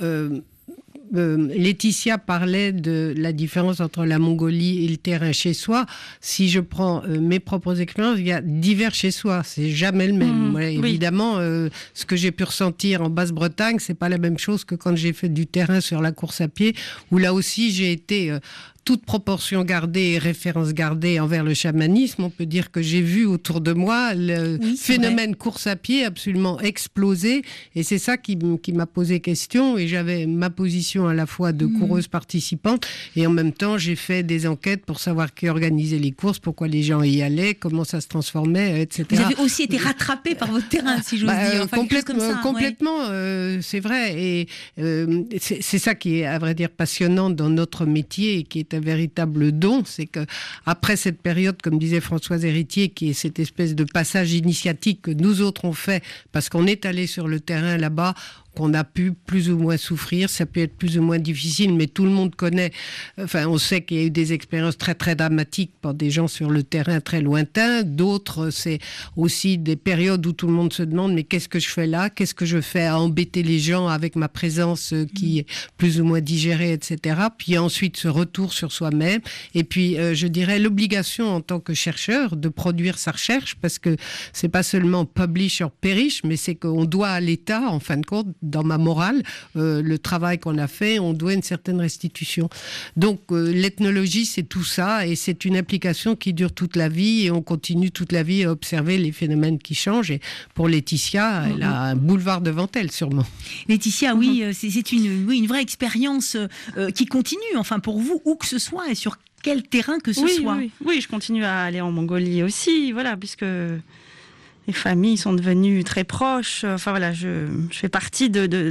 Speaker 5: Laetitia parlait de la différence entre la Mongolie et le terrain chez soi. Si je prends mes propres expériences, il y a divers chez soi, c'est jamais le même. Évidemment, ce que j'ai pu ressentir en Basse-Bretagne, c'est pas la même chose que quand j'ai fait du terrain sur la course à pied, où là aussi j'ai été... toute proportion gardée et référence gardée envers le chamanisme, on peut dire que j'ai vu autour de moi le phénomène course à pied absolument exploser, et c'est ça qui m'a posé question, et j'avais ma position à la fois de coureuse participante, et en même temps j'ai fait des enquêtes pour savoir qui organisait les courses, pourquoi les gens y allaient, comment ça se transformait, etc.
Speaker 4: Vous avez aussi été rattrapé par votre terrain, si j'ose dire.
Speaker 5: Complètement, c'est vrai, et c'est ça qui est, à vrai dire, passionnant dans notre métier, et qui est un véritable don, c'est que après cette période, comme disait Françoise Héritier, qui est cette espèce de passage initiatique que nous autres on fait, parce qu'on est allé sur le terrain là-bas, qu'on a pu plus ou moins souffrir, ça peut être plus ou moins difficile, mais tout le monde connaît, on sait qu'il y a eu des expériences très très dramatiques pour des gens sur le terrain très lointain, d'autres c'est aussi des périodes où tout le monde se demande mais qu'est-ce que je fais là, qu'est-ce que je fais à embêter les gens avec ma présence qui est plus ou moins digérée, etc. Puis ensuite ce retour sur soi-même, et puis je dirais l'obligation en tant que chercheur de produire sa recherche, parce que c'est pas seulement publish or perish, mais c'est qu'on doit à l'État, en fin de compte, dans ma morale, le travail qu'on a fait, on doit une certaine restitution. Donc l'ethnologie, c'est tout ça, et c'est une application qui dure toute la vie, et on continue toute la vie à observer les phénomènes qui changent. Et pour Laetitia, elle a un boulevard devant elle, sûrement.
Speaker 4: Laetitia, c'est une vraie expérience qui continue, enfin pour vous, où que ce soit, et sur quel terrain que ce soit.
Speaker 6: Oui, je continue à aller en Mongolie aussi, voilà, puisque... les familles sont devenues très proches. Enfin voilà, je fais partie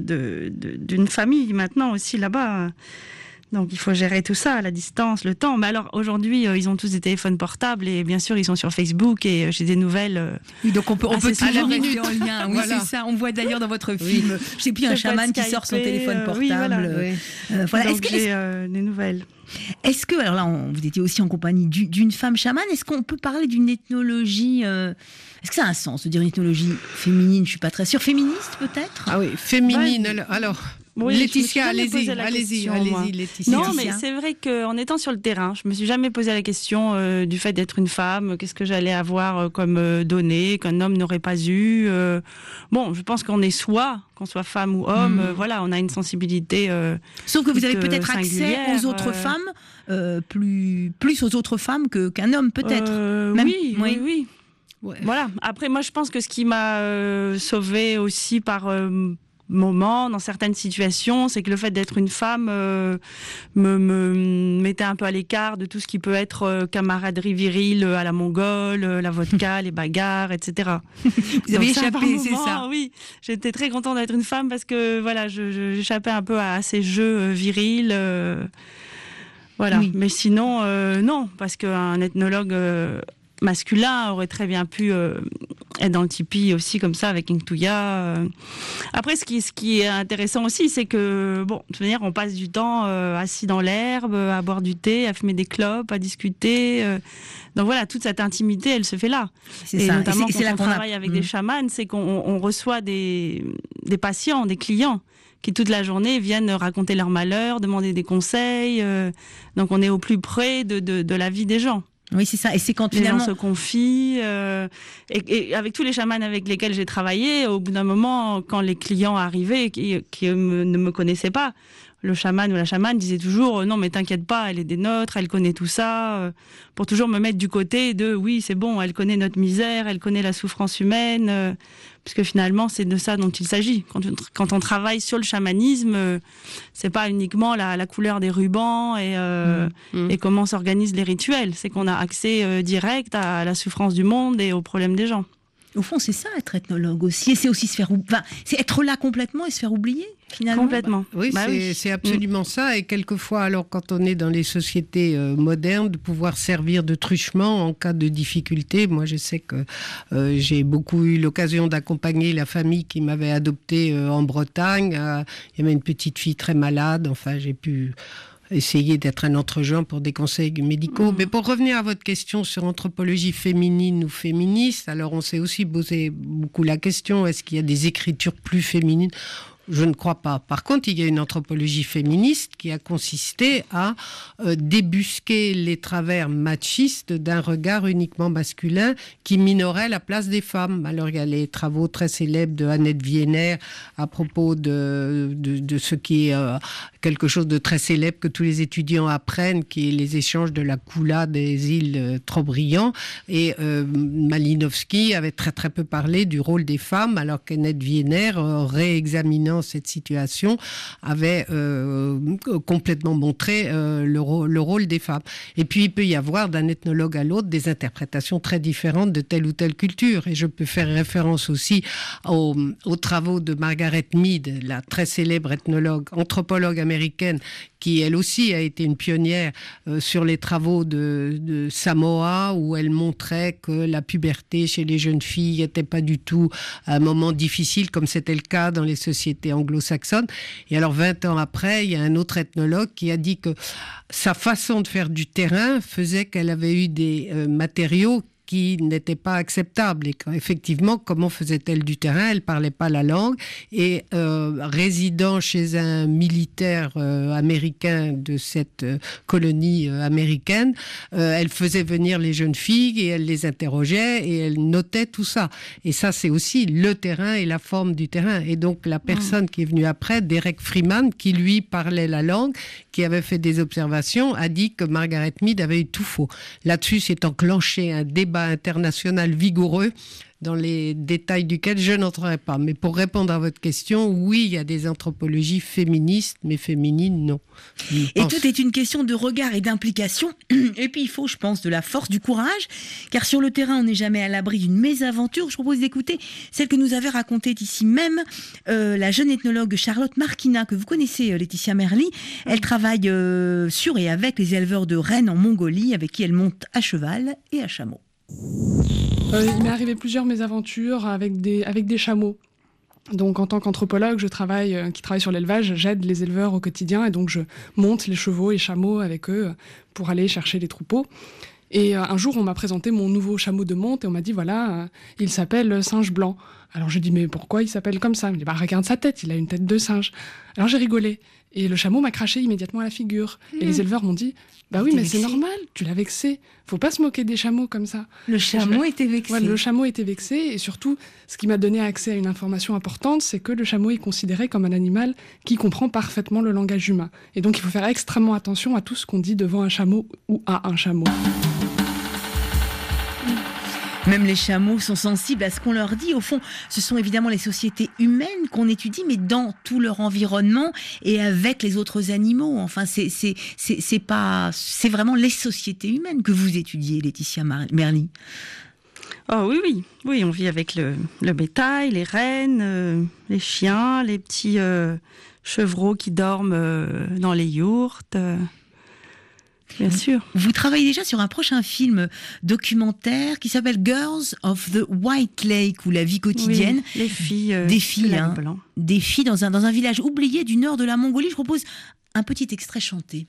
Speaker 6: d'une famille maintenant aussi là-bas. Donc il faut gérer tout ça, la distance, le temps. Mais alors aujourd'hui, ils ont tous des téléphones portables, et bien sûr ils sont sur Facebook, et j'ai des nouvelles.
Speaker 4: Oui, donc on peut toujours rester en lien. Oui,
Speaker 6: voilà.
Speaker 4: C'est ça. On voit d'ailleurs dans votre film, je sais plus, un chaman qui sort son téléphone portable.
Speaker 6: Voilà. Donc j'ai des nouvelles.
Speaker 4: Est-ce que, alors là, vous étiez aussi en compagnie d'une femme chamane, est-ce qu'on peut parler d'une ethnologie, est-ce que ça a un sens de dire une ethnologie féminine? Je suis pas très sûre. Féministe peut-être?
Speaker 5: Ah oui, féminine, alors...
Speaker 6: Oui,
Speaker 5: Laetitia, allez-y, Laetitia.
Speaker 6: Non, mais c'est vrai qu'en étant sur le terrain, je me suis jamais posé la question du fait d'être une femme, qu'est-ce que j'allais avoir comme données qu'un homme n'aurait pas eu. Bon, je pense qu'on est qu'on soit femme ou homme, voilà, on a une sensibilité.
Speaker 4: Sauf que vous avez peut-être accès aux autres femmes, plus aux autres femmes qu'un homme, peut-être.
Speaker 6: Oui. Ouais. Voilà. Après, moi, je pense que ce qui m'a sauvée aussi par moment, dans certaines situations, c'est que le fait d'être une femme me mettait un peu à l'écart de tout ce qui peut être camaraderie virile à la mongole, la vodka, les bagarres, etc.
Speaker 4: Vous avez échappé, c'est ça?
Speaker 6: Oui, j'étais très contente d'être une femme parce que voilà, j'échappais un peu à ces jeux virils. Voilà. Oui. Mais sinon, non, parce qu'un ethnologue masculin aurait très bien pu être dans le tipi aussi comme ça avec une touya. Après, ce qui est intéressant aussi, c'est que bon, de toute manière, on passe du temps assis dans l'herbe, à boire du thé, à fumer des clopes, à discuter. Donc voilà, toute cette intimité, elle se fait là. Et
Speaker 4: ça.
Speaker 6: notamment
Speaker 4: Et c'est
Speaker 6: quand
Speaker 4: là
Speaker 6: on
Speaker 4: qu'on a-
Speaker 6: travaille avec des chamans, c'est qu'on reçoit des patients, des clients qui toute la journée viennent raconter leurs malheurs, demander des conseils. Donc on est au plus près de la vie des gens.
Speaker 4: Oui, c'est ça. Et c'est quand
Speaker 6: Les
Speaker 4: finalement...
Speaker 6: gens se confient. Et avec tous les chamans avec lesquels j'ai travaillé, au bout d'un moment, quand les clients arrivaient qui ne me connaissaient pas, le chaman ou la chamane disait toujours non mais t'inquiète pas, elle est des nôtres, elle connaît tout ça, pour toujours me mettre du côté de oui c'est bon, elle connaît notre misère, elle connaît la souffrance humaine, puisque finalement c'est de ça dont il s'agit. Quand on travaille sur le chamanisme, c'est pas uniquement la couleur des rubans et comment s'organisent les rituels, c'est qu'on a accès direct à la souffrance du monde et aux problèmes des gens.
Speaker 4: Au fond, c'est ça, être ethnologue aussi. Et c'est aussi se faire... c'est être là complètement et se faire oublier, finalement.
Speaker 6: Complètement.
Speaker 5: Oui, c'est absolument ça. Et quelquefois, alors, quand on est dans les sociétés modernes, de pouvoir servir de truchement en cas de difficulté. Moi, je sais que j'ai beaucoup eu l'occasion d'accompagner la famille qui m'avait adopté en Bretagne. Il y avait une petite fille très malade. Enfin, j'ai pu... essayer d'être un entre-genre pour des conseils médicaux. Mais pour revenir à votre question sur anthropologie féminine ou féministe, alors on s'est aussi posé beaucoup la question, est-ce qu'il y a des écritures plus féminines ? Je ne crois pas. Par contre, il y a une anthropologie féministe qui a consisté à débusquer les travers machistes d'un regard uniquement masculin qui minorait la place des femmes. Alors, il y a les travaux très célèbres de Annette Wiener à propos de ce qui est quelque chose de très célèbre que tous les étudiants apprennent, qui est les échanges de la Kula des îles Trobriand. Et Malinowski avait très très peu parlé du rôle des femmes, alors qu'Annette Wiener, réexaminant cette situation, avait complètement montré le rôle des femmes. Et puis il peut y avoir d'un ethnologue à l'autre des interprétations très différentes de telle ou telle culture. Et je peux faire référence aussi aux travaux de Margaret Mead, la très célèbre ethnologue, anthropologue américaine, qui elle aussi a été une pionnière sur les travaux de Samoa, où elle montrait que la puberté chez les jeunes filles n'était pas du tout un moment difficile, comme c'était le cas dans les sociétés anglo-saxonnes. Et alors 20 ans après, il y a un autre ethnologue qui a dit que sa façon de faire du terrain faisait qu'elle avait eu des matériaux qui n'était pas acceptable. Et effectivement, comment faisait-elle du terrain ? Elle ne parlait pas la langue. Et résidant chez un militaire américain de cette colonie américaine, elle faisait venir les jeunes filles et elle les interrogeait et elle notait tout ça. Et ça, c'est aussi le terrain et la forme du terrain. Et donc, la personne qui est venue après, Derek Freeman, qui lui parlait la langue, qui avait fait des observations, a dit que Margaret Mead avait eu tout faux. Là-dessus, s'est enclenché un débat international vigoureux, dans les détails duquel je n'entrerai pas. Mais pour répondre à votre question, oui, il y a des anthropologies féministes, mais féminines, non.
Speaker 4: Et tout est une question de regard et d'implication. Et puis, il faut, je pense, de la force, du courage. Car sur le terrain, on n'est jamais à l'abri d'une mésaventure. Je propose d'écouter celle que nous avait racontée ici même la jeune ethnologue Charlotte Marquina, que vous connaissez, Laetitia Merli. Elle travaille sur et avec les éleveurs de rennes en Mongolie, avec qui elle monte à cheval et à chameau.
Speaker 21: Il m'est arrivé plusieurs mésaventures avec des chameaux. Donc en tant qu'anthropologue, qui travaille sur l'élevage, j'aide les éleveurs au quotidien et donc je monte les chevaux et chameaux avec eux pour aller chercher les troupeaux. Et un jour, on m'a présenté mon nouveau chameau de monte et on m'a dit voilà, il s'appelle Singe Blanc. Alors je dis mais pourquoi il s'appelle comme ça ? Il me dit regarde sa tête, il a une tête de singe. Alors j'ai rigolé et le chameau m'a craché immédiatement à la figure. Et les éleveurs m'ont dit oui mais c'est normal, tu l'as vexé. Faut pas se moquer des chameaux comme ça.
Speaker 4: Le chameau était vexé.
Speaker 21: Ouais, le chameau était vexé et surtout, ce qui m'a donné accès à une information importante, c'est que le chameau est considéré comme un animal qui comprend parfaitement le langage humain. Et donc il faut faire extrêmement attention à tout ce qu'on dit devant un chameau ou à un chameau.
Speaker 4: Même les chameaux sont sensibles à ce qu'on leur dit. Au fond, ce sont évidemment les sociétés humaines qu'on étudie, mais dans tout leur environnement et avec les autres animaux. Enfin, c'est vraiment les sociétés humaines que vous étudiez, Laetitia Merli.
Speaker 6: Oh oui, on vit avec le bétail, les rennes, les chiens, les petits chevreaux qui dorment dans les yourtes. Bien sûr.
Speaker 4: Vous travaillez déjà sur un prochain film documentaire qui s'appelle Girls of the White Lake, ou la vie quotidienne.
Speaker 6: Oui, les filles.
Speaker 4: Des filles,
Speaker 6: de lac
Speaker 4: hein,
Speaker 6: blanc.
Speaker 4: des filles dans un village oublié du nord de la Mongolie. Je propose un petit extrait chanté.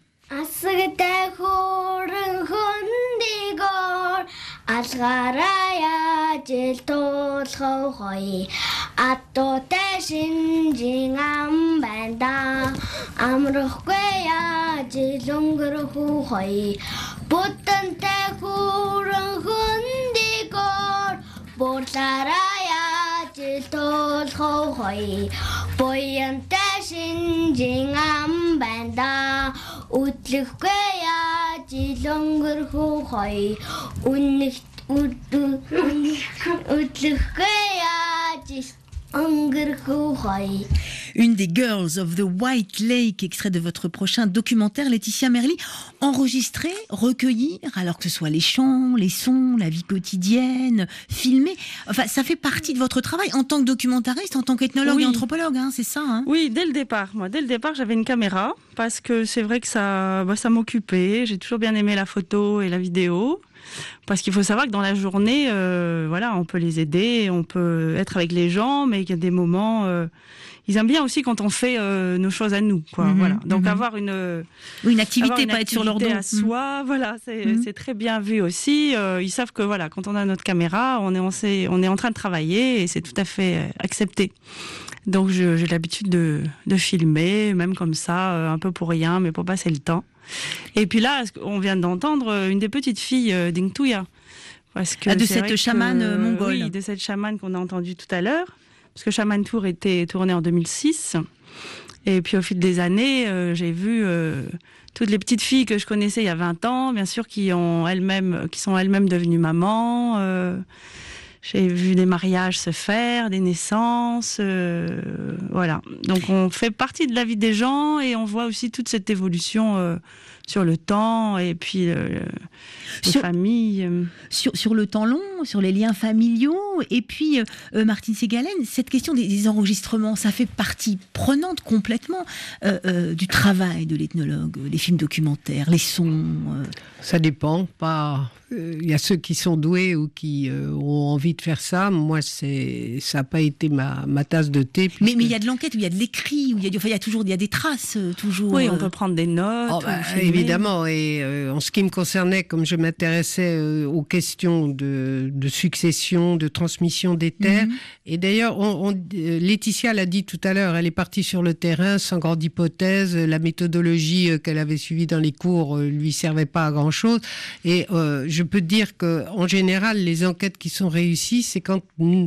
Speaker 4: Une des Girls of the White Lake, extrait de votre prochain documentaire, Laetitia Merli, enregistré, recueillir, alors que ce soit les chants, les sons, la vie quotidienne, filmé. Enfin, ça fait partie de votre travail en tant que documentariste, en tant qu'ethnologue et anthropologue, hein, c'est ça, hein?
Speaker 6: Oui, dès le départ. Moi, dès le départ, j'avais une caméra parce que c'est vrai que ça m'occupait. J'ai toujours bien aimé la photo et la vidéo. Parce qu'il faut savoir que dans la journée, voilà, on peut les aider, on peut être avec les gens, mais il y a des moments, ils aiment bien aussi quand on fait nos choses à nous, quoi. Voilà. Donc avoir une
Speaker 4: activité, pas être sur leur dos.
Speaker 6: À soi, voilà, c'est très bien vu aussi. Ils savent que voilà, quand on a notre caméra, on est en train de travailler et c'est tout à fait accepté. Donc j'ai l'habitude de filmer, même comme ça, un peu pour rien, mais pour passer le temps. Et puis là, on vient d'entendre une des petites filles d'Ingtuya.
Speaker 4: De cette chamane mongole.
Speaker 6: Oui, de cette chamane qu'on a entendue tout à l'heure. Parce que Shaman Tour était tourné en 2006. Et puis au fil des années, j'ai vu toutes les petites filles que je connaissais il y a 20 ans, bien sûr, qui sont elles-mêmes devenues mamans. J'ai vu des mariages se faire, des naissances, voilà. Donc on fait partie de la vie des gens et on voit aussi toute cette évolution sur le temps et puis les familles.
Speaker 4: Sur le temps long, sur les liens familiaux. Et puis, Martine Segalen, cette question des enregistrements, ça fait partie prenante complètement du travail de l'ethnologue, les films documentaires, les sons.
Speaker 5: Ça dépend, pas. Il y a ceux qui sont doués ou qui ont envie de faire ça. Moi, ça n'a pas été ma tasse de thé.
Speaker 4: Mais il y a de l'enquête, où il y a de l'écrit, où il y a des traces, toujours.
Speaker 6: Oui, on peut prendre des notes.
Speaker 5: Évidemment. Et en ce qui me concernait, comme je m'intéressais aux questions de succession, de transmission des terres. Et d'ailleurs, Laetitia l'a dit tout à l'heure, elle est partie sur le terrain sans grande hypothèse. La méthodologie qu'elle avait suivie dans les cours lui servait pas à grand-chose. Et je peux dire que, en général, les enquêtes qui sont réussies, c'est quand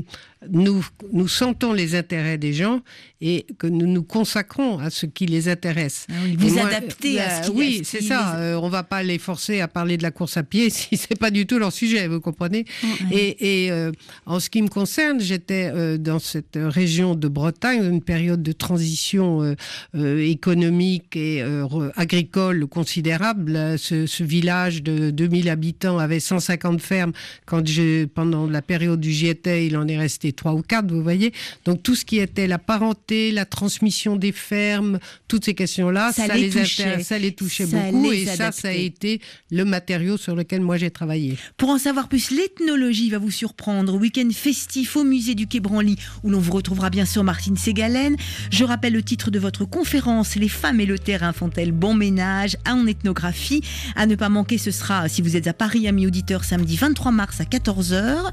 Speaker 5: nous sentons les intérêts des gens et que nous nous consacrons à ce qui les intéresse.
Speaker 4: Vous adaptez à ce qui...
Speaker 5: Oui, c'est ça. On va pas les forcer à parler de la course à pied si c'est pas du tout leur sujet, vous comprenez. Et en ce qui me concerne, j'étais dans cette région de Bretagne, une période de transition économique et agricole considérable. Ce village de 2000 habitants avait 150 fermes. Pendant la période où j'y étais, il en est resté 3 ou 4, vous voyez. Donc tout ce qui était la parenté, la transmission des fermes, toutes ces questions-là, ça les touchait beaucoup. Et ça a été le matériau sur lequel moi j'ai travaillé.
Speaker 4: Pour en savoir plus, l'ethnologie va vous surprendre. Week-end festif au musée du Quai Branly, où l'on vous retrouvera bien sûr Martine Segalen. Je rappelle le titre de votre conférence, Les femmes et le terrain font-elles bon ménage en ethnographie. À ne pas manquer, ce sera, si vous êtes à Paris, amis auditeurs, samedi 23 mars à 14h.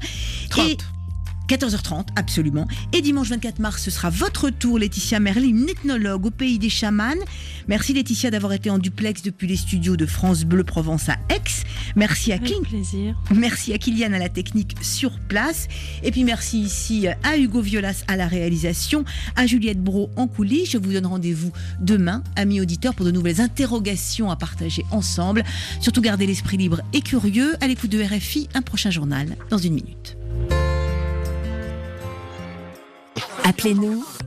Speaker 4: 14h30, absolument. Et dimanche 24 mars, ce sera votre tour, Laetitia Merli, une ethnologue au pays des chamans. Merci Laetitia d'avoir été en duplex depuis les studios de France Bleu Provence à Aix. Merci à Merci à Kylian à la technique sur place. Et puis merci ici à Hugo Violas à la réalisation, à Juliette Brault en coulisses. Je vous donne rendez-vous demain, amis auditeurs, pour de nouvelles interrogations à partager ensemble. Surtout gardez l'esprit libre et curieux. À l'écoute de RFI, un prochain journal dans 1 minute.
Speaker 1: Appelez-nous